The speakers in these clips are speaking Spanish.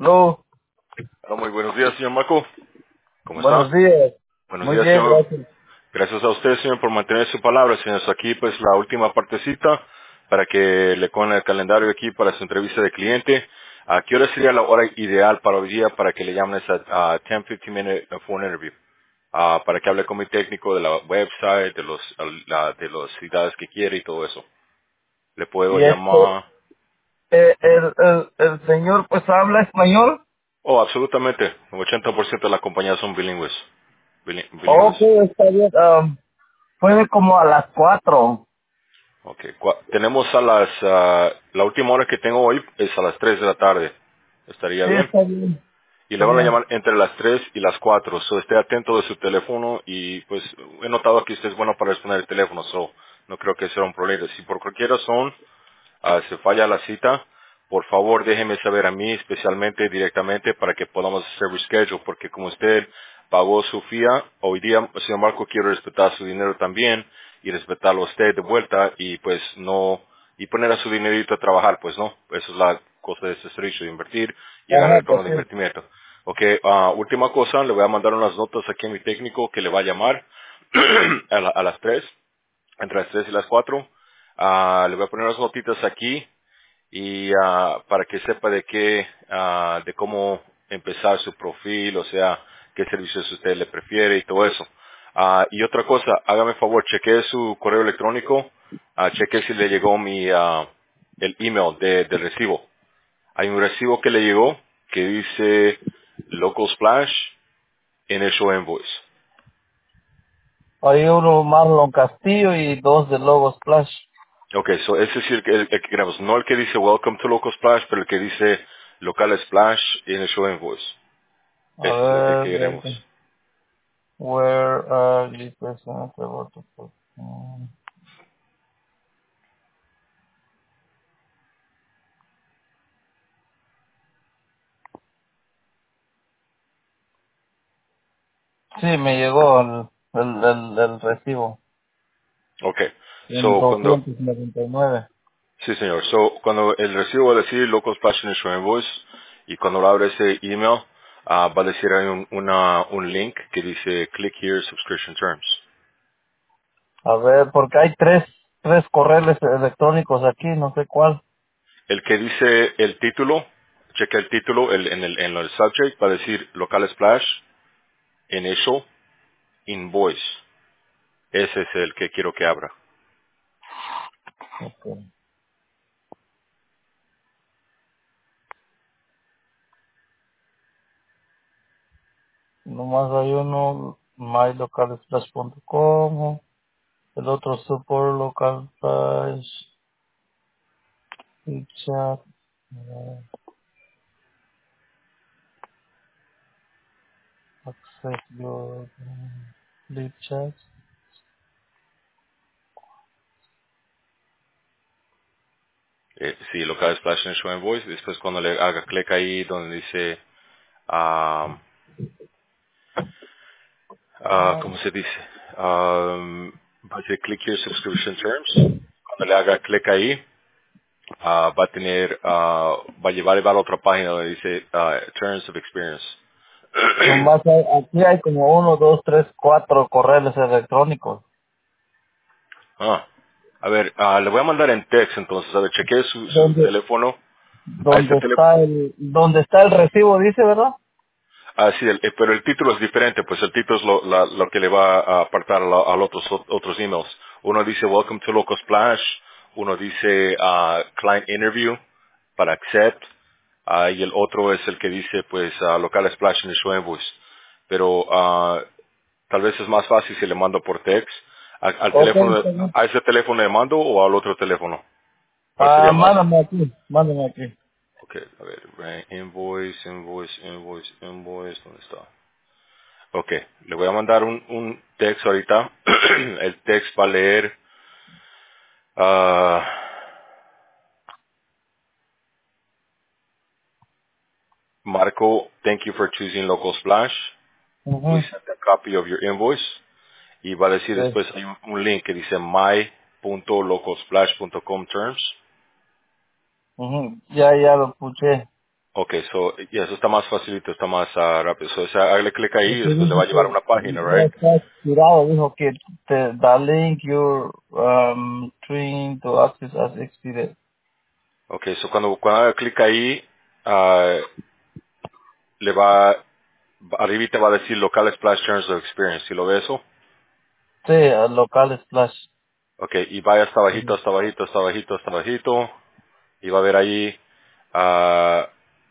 Hello. Hola, muy buenos días, señor Marco. ¿Cómo Buenos está? días. Buenos Muy días, bien, señor. gracias. Gracias a usted, señor, por mantener su palabra, señor. Aquí, pues, la última partecita para que le ponga el calendario aquí para su entrevista de cliente. ¿A qué hora sería la hora ideal para hoy día para que le llamen a 10-15 minute phone interview? Para que hable con mi técnico de la website, de las ciudades que quiere y todo eso. Le puedo Y llamar. el señor pues habla español. Oh, absolutamente. El 80% de la compañía son bilingües. Ok, Bilingües. está bien. Puede como a las 4. Okay. Tenemos la última hora que tengo hoy es a las 3 de la tarde. ¿Estaría Sí, bien? está bien. Y le Está van a bien. llamar entre las 3 y las 4. So, esté atento de su teléfono y pues he notado que usted es bueno para responder el teléfono. So, no creo que sea un problema. Si por cualquier razón se falla la cita, por favor déjeme saber a mí especialmente directamente para que podamos hacer reschedule, porque como usted pagó su FIA, hoy día, señor Marco, quiero respetar su dinero también y respetarlo a usted de vuelta y pues no, y poner a su dinerito a trabajar, pues no, eso es la cosa de este servicio, de invertir y agarrar Ajá, el pues tono de sí. invertimiento. Ok, última cosa, le voy a mandar unas notas aquí a mi técnico que le va a llamar a las 3 entre las 3 y las 4. Le voy a poner unas notitas aquí y para que sepa de qué, de cómo empezar su perfil, o sea, qué servicios usted le prefiere y todo eso. Y otra cosa, hágame favor, chequee su correo electrónico, chequee si le llegó el email del recibo. Hay un recibo que le llegó que dice Local Splash Initial Invoice. Hay uno Marlon Castillo y dos de Logos Splash. Okay, so ese es el que queremos, no el que dice Welcome to Local Splash, pero el que dice Local Splash Initial Invoice. A Ese es el que ver, queremos. where are you present? Sí, me llegó el recibo. Okay. En So, 299. sí señor. So, cuando el recibo va a decir Local Splash Initial Invoice y cuando lo abre ese email, va a decir ahí un link que dice Click Here Subscription Terms. A ver, porque hay tres correos electrónicos aquí, no sé cuál. El que dice el título, cheque el título, en el subject va a decir Local Splash Initial Invoice. Ese es el que quiero que abra. Ok. Nomás hay uno, mylocalsplash.com, el otro support local slash, lead chat, access your lead chat. Sí, Local Splash Initial Invoice. Después cuando le haga clic ahí donde dice ah, ¿cómo se dice? Va a decir Click Here Subscription Terms. Cuando le haga clic ahí, va a tener, va a llevar a la otra página donde dice Terms of Experience. Nomás aquí hay como uno, dos, tres, cuatro correos electrónicos. ah, a ver, le voy a mandar en text entonces, a ver, chequee su Donde, teléfono. A este teléfono. donde está el recibo, dice, ¿verdad? Sí, pero el título es diferente, pues el título es lo que le va a apartar a los otros emails. Uno dice Welcome to Local Splash, uno dice Client Interview para Accept, y el otro es el que dice pues Local Splash Initial Invoice. Pero tal vez es más fácil si le mando por text. Al Ok, teléfono, está bien. ¿a ese teléfono le mando o al otro teléfono? ¿Cuál sería más? Mándame aquí. Ok, a ver, invoice, ¿dónde está? Ok, le voy a mandar un texto ahorita. El text va a leer, ah, Marco, thank you for choosing Local Splash. We Ujú. sent a copy of your invoice. Y va a decir Sí. después, hay un link que dice my.localsplash.com terms. Ujú. Ya lo escuché. Ok, so, y eso está más facilito, está más rápido. So, o sea, hágale clic ahí y Porque después le va dijo a llevar a que una página, ya right? está expirado, dijo que the link you're trying to access as expired. Ok, so cuando haga clic ahí, ah, le va, arriba te va a decir local splash terms of experience. ¿Si lo ve eso? Sí, local splash. Ok, y vaya hasta bajito, hasta bajito, hasta bajito, hasta bajito. Y va a ver ahí, ah,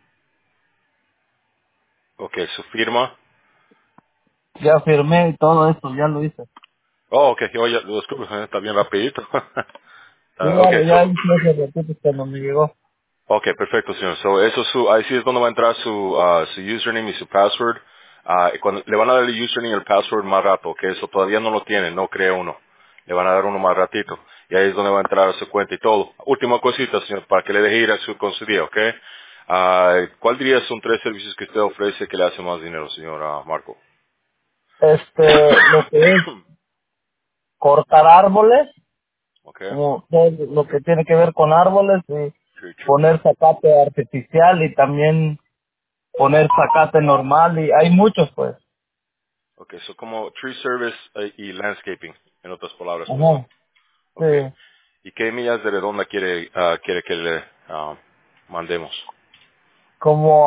ok, su firma. Ya firmé y todo eso, ya lo hice. Oh, ok, oye, lo descubro, está bien rapidito. Sí, Ok, ya hice ese ratito cuando me llegó. ok, perfecto, señor. So, eso ahí sí es donde va a entrar su username y su password. Y cuando, le van a dar el username y el password más rato, que eso todavía no lo tiene, no crea uno. Le van a dar uno más ratito. Y ahí es donde va a entrar a su cuenta y todo. Última cosita, señor, para que le deje ir con su día, ¿ok? ¿Cuál diría son tres servicios que usted ofrece que le hace más dinero, señor Marco? Lo que es cortar árboles, ¿Ok? como todo lo que tiene que ver con árboles, y Tree trimming. poner zacate artificial y también poner zacate normal, y hay muchos pues. Ok, so como tree service y landscaping, en otras palabras, pues, ¿no? Ajá, sí. Ok. ¿Y qué millas de redonda quiere que le mandemos? Como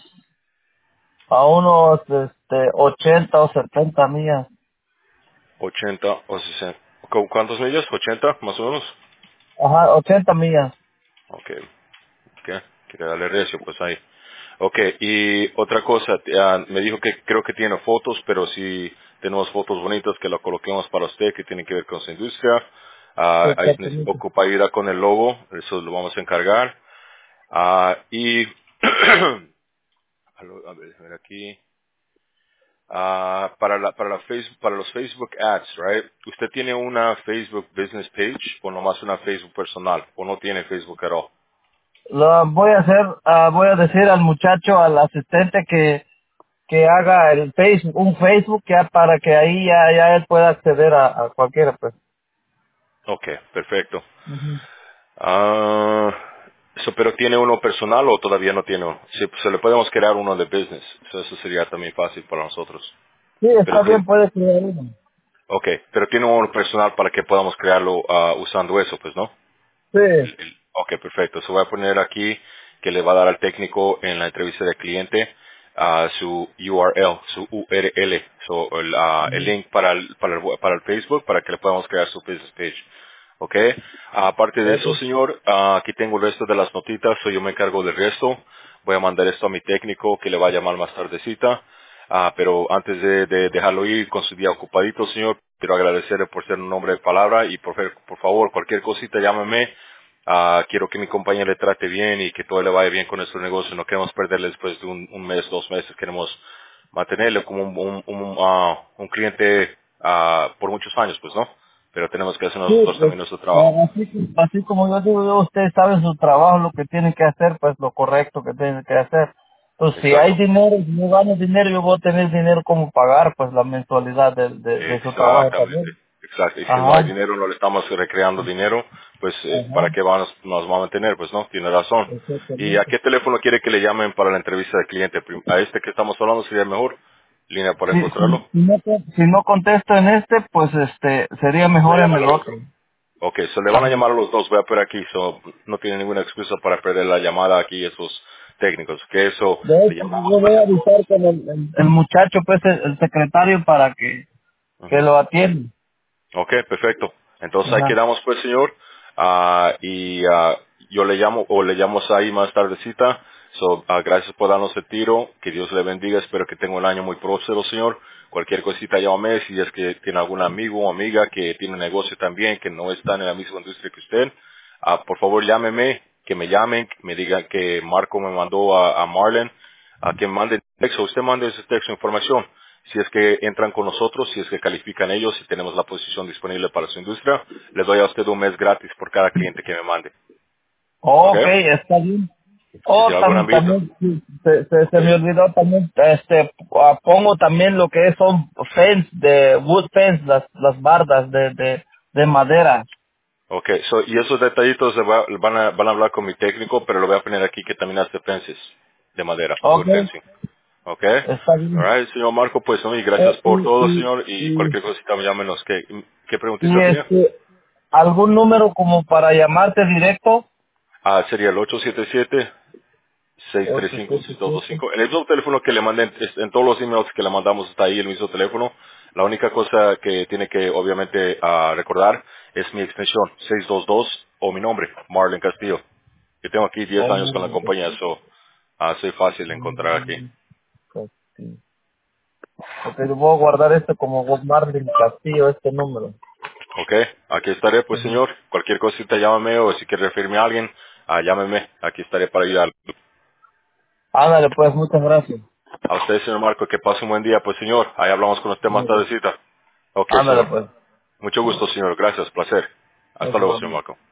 a unos 80 o 70 millas. 80 o 60. ¿Cuántas millas? 80 más o menos. Ajá, 80 millas. Ok. Ok. Quiere darle recio, pues ahí. Ok. Y otra cosa, me dijo que creo que tiene fotos, pero si tenemos fotos bonitas que lo coloquemos para usted, que tienen que ver con su industria. Ahí Exactamente. ocupa ayuda con el logo, eso lo vamos a encargar. Y, a ver aquí. Para los Facebook ads, right? ¿Usted tiene una Facebook business page o nomás una Facebook personal? ¿O no tiene Facebook at all? Lo voy a hacer, voy a decir al muchacho, al asistente que haga el Facebook, un Facebook ya para que ahí ya él pueda acceder a cualquiera pues. Ok, perfecto. Ujú. ¿Pero tiene uno personal o todavía no tiene uno? Sí, pues, se le podemos crear uno de business. Eso sería también fácil para nosotros. Sí, Pero está bien, tiene, puede crear uno. ok, pero tiene uno personal para que podamos crearlo usando eso, pues, ¿no? Sí. Ok, perfecto. Se voy a poner aquí que le va a dar al técnico en la entrevista de cliente su URL, su URL, el Ujú. link para el Facebook para que le podamos crear su business page. Ok. Aparte de eso, Ok. señor, aquí tengo el resto de las notitas, so yo me encargo del resto. Voy a mandar esto a mi técnico que le va a llamar más tardecita. Pero antes de dejarlo ir con su día ocupadito, señor, quiero agradecerle por ser un hombre de palabra y por favor, cualquier cosita llámeme. Quiero que mi compañía le trate bien y que todo le vaya bien con nuestro negocio. No queremos perderle después de un mes, 2 meses. Queremos mantenerle como un cliente por muchos años, pues, ¿no? Pero tenemos que hacer Sí, nosotros pues, también nuestro trabajo. así como yo digo, usted sabe su trabajo, lo que tiene que hacer, pues lo correcto que tiene que hacer. Pues si hay Exacto. dinero, si yo gano dinero, yo voy a tener dinero como pagar pues la mensualidad de su trabajo Exactamente. también. Exacto. Y si no hay Ajá, dinero, no le estamos recreando dinero, pues, ¿para ajá, qué nos va a mantener? Pues, ¿no? Tiene razón. ¿Y a exactamente. qué teléfono quiere que le llamen para la entrevista de cliente? ¿A este que estamos hablando sería mejor línea para encontrarlo? Si no contesto en este, pues sería Le mejor en llaman el al otro. otro. Ok, se le van a llamar a los dos, voy a poner aquí, no tiene ninguna excusa para perder la llamada aquí esos técnicos, que eso De le hecho, llamamos yo más voy a en avisar con el muchacho, pues el secretario, para que Ujú. lo atienda. Ok, perfecto. Entonces ahí Ajá. quedamos pues, señor. Yo le llamo o le llamo ahí más tardecita. Gracias por darnos el tiro. Que Dios le bendiga. Espero que tenga un año muy próspero, señor. Cualquier cosita llámame. Si es que tiene algún amigo o amiga que tiene un negocio también, que no están en la misma industria que usted, por favor llámeme. Que me llamen, que me digan que Marco me mandó a Marlon, a que mande texto. Usted mande ese texto información si es que entran con nosotros, si es que califican ellos, si tenemos la posición disponible para su industria, les doy a usted un mes gratis por cada cliente que me mande. ¿Ok? Ok, está bien. Si Oh, tiene algún amiguito. también, sí, se ¿Sí? me olvidó también, pongo también lo que son fence, de wood fence, las bardas de madera. Ok, y esos detallitos van a hablar con mi técnico, pero lo voy a poner aquí que también hace fences. de madera, Ok, wood fencing. ¿Ok? está bien. Alright, señor Marco, pues no, y gracias Eh, por todo, y, señor, y y, cualquier cosita llámenos. ¿Qué y preguntita tenía? ¿algún número como para llamarte directo? Sería el 877 877. 635-6225. El mismo teléfono que le mandé en todos los emails que le mandamos está ahí, el mismo teléfono. La única cosa que tiene que obviamente recordar es mi extensión 622 o mi nombre, Marlon Castillo. Yo tengo aquí 10 Oh, años con la compañía, soy fácil de encontrar aquí. Castillo. Ok, yo voy a guardar esto como Bob Marlin Castillo, este número. Ok, aquí estaré pues Ujú. señor. Cualquier cosita llámame o si quiere referirme a alguien, llámeme. Aquí estaré para ayudar. Ándale, pues, muchas gracias. A usted señor Marco, que pase un buen día pues señor. Ahí hablamos con usted más tardecita. Ok Ándale, señor. pues. Mucho gusto, señor. Gracias. Placer. Hasta luego, señor Eso, Marco.